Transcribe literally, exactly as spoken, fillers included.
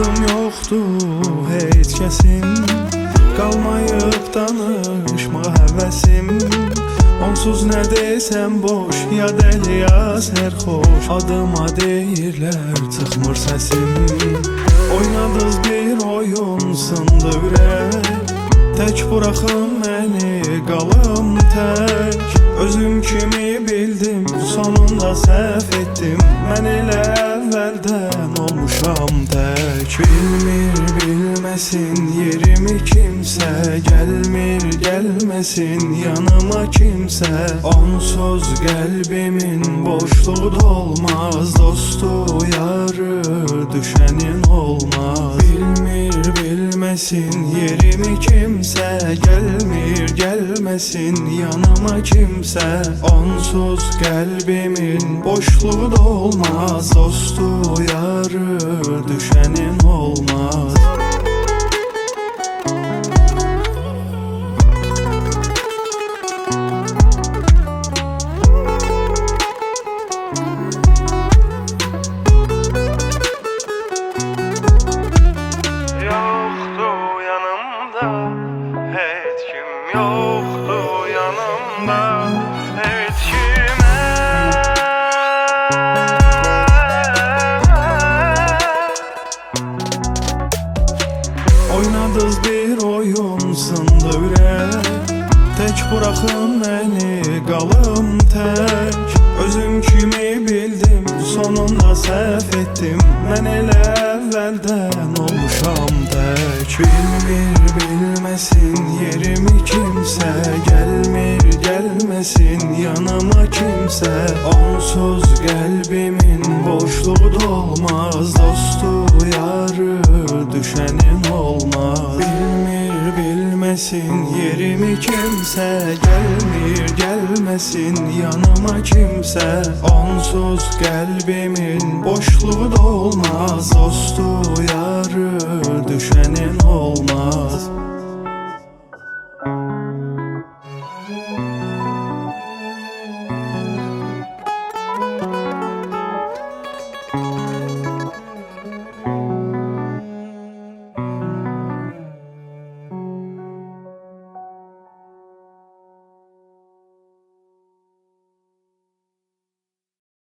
Adım yoxdur heç kəsim, qalmayıb danışma həvəsim. Onsuz nə desəm boş, ya dəli ya sərxoş. Adıma deyirlər çıxmır səsim. Oynadız bir oyun, sındı ürək. Tək buraxın məni, qalım tək. Özüm kimi bildim, sonunda səhv etdim. Mən elə əvvəldən olmuşam tək. Bilmir bilməsin yerimi kimsə, gəlmir gəlməsin yanıma kimsə. Onsuz qəlbimin boşluğu dolmaz, dostu yarı düşənin olmaz. Bilmir bilməsin yerimi kimsə, gəlmir gəlməsin yanıma kimsə. Onsuz qəlbimin boşluğu dolmaz, dostu yarı düşənin olmaz. Yoktu yanımda, hiç kim yoktu yanımda, hiç kime. Oynadız bir oyun, sındı ürək. Tək buraxın məni, qalım tək. Özüm kimi bildim, sonunda səhv etdim. Mən elə əvvəldən olmuşam tək. Bilmir bilməsin yerimi kimsə, gəlmir gəlməsin yanıma kimsə. Onsuz qəlbimin boşluğu dolmaz, dostu yarı düşənin olmaz. Bilmir bilməsin yerimi kimsə, gəlmir gəlməsin yanıma kimsə. Onsuz qəlbimin boşluğu dolmaz, dostu yarı düşənin olmaz.